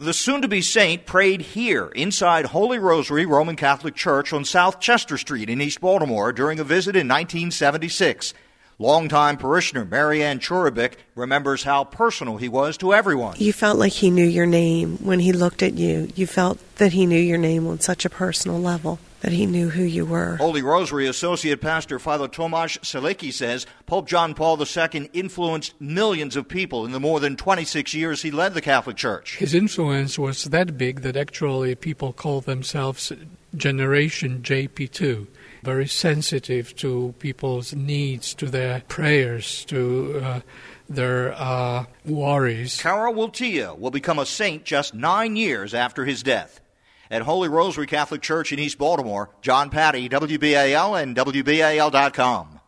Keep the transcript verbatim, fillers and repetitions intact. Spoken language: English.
The soon-to-be saint prayed here inside Holy Rosary Roman Catholic Church on South Chester Street in East Baltimore during a visit in nineteen seventy-six. Longtime parishioner Marianne Churubik remembers how personal he was to everyone. You felt like he knew your name when he looked at you. You felt that he knew your name on such a personal level, that he knew who you were. Holy Rosary Associate Pastor Father Tomasz Selecki says Pope John Paul the Second influenced millions of people in the more than twenty-six years he led the Catholic Church. His influence was that big that actually people call themselves Generation J P two. Very sensitive to people's needs, to their prayers, to uh, their uh, worries. Karol Wojtyła will become a saint just nine years after his death. At Holy Rosary Catholic Church in East Baltimore, John Patty, W B A L and W B A L dot com.